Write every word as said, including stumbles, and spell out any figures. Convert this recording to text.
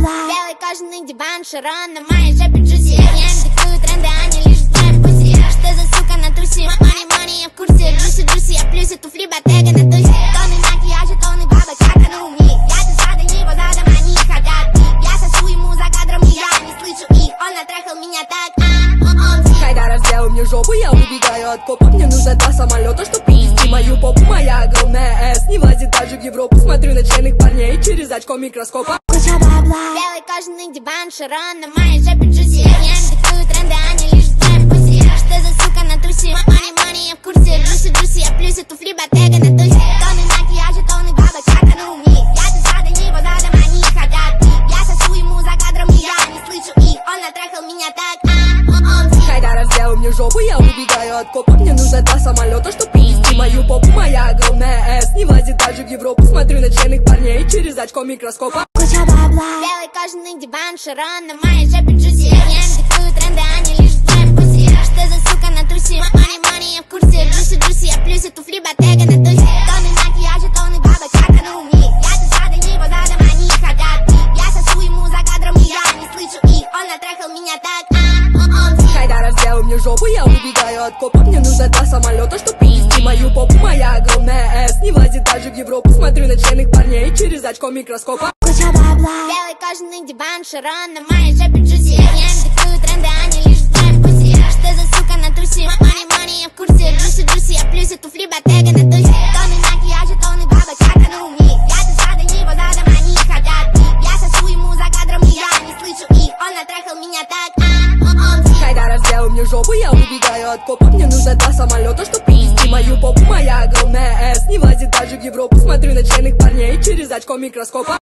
Белый кожаный диван, Шарон на моей жопе джуси. Я им диктую тренды, они лишь в пуси. Что за сука на тусе? Money, money, я в курсе. Джуси, джуси, я плюсе, туфли, ботега на тусе. Тонны макияжа, тонны бабок, как ануми. Я тут задом, его задом, они хотят пить. Я сосу ему за кадром, и я не слышу их. Он натрахал меня так, а он тих. Хайдара, сделай мне жопу, я убегаю от копа. Мне нужно два самолета, чтоб пиздить мою попу. Моя огромная эс не влазит даже в Европу. Смотрю на чайных парней через очко микроскопа. Белый кожаный диван, Шарон на моей жопе джуси. Я им диктую тренды, они лишь в пуси. Что за сука на тусе? Money, money, я в курсе. Джуси, джуси, я плюсе, туфли, ботега на тусе. Тонны макияжа, тонны бабок, как ануми. Я тут задом, его задом, они хотят пить. Я сосу ему за кадром, и я не слышу их. Он натрахал меня так, а он тих. Хайдара, сделай мне жопу, я убегаю от копа. Мне нужно два самолета, чтоб пиздить мою попу. Моя огромная эс не влазит даже в Европу. Смотрю на чайных парней через очко микроскопа. Белый кожаный диван, Шарон на моей жопе джуси. Я им диктую тренды, они лишь в пуси. Что за сука на тусе? Money, money, я в курсе. Джуси, джуси, я плюсе, туфли, ботега на тусе. Тонны макияжа, тонны бабок, как ануми. Я тут задом, его задом, они хотят пить. Я сосу ему за кадром, и я не слышу их. Он натрахал меня так, а он тих. Хайдара, сделай мне жопу, я убегаю от копа. Мне нужно два самолета, чтоб пиздить мою попу. Моя огромная эс не влазит даже в Европу. Смотрю на чайных парней через очко микроскопа. Белый кожаный диван, Шарон на моей жопе джуси. Я им диктую тренды, они лишь в пуси. Что за сука на тусе? Money, money, я в курсе. Джуси, джуси, я плюсе, туфли, ботега на тусе. Тонны макияжа, тонны бабок, как ануми. Я тут задом, его задом, они хотят пить. Я сосу ему за кадром, и я не слышу их. Он натрахал меня так, а он тих. Хайдара, сделай мне жопу, я убегаю от копа. Мне нужно два самолета, чтоб пиздить мою попу. Моя огромная эс не влазит даже в Европу. Смотрю на чайных парней через очко микроскопа.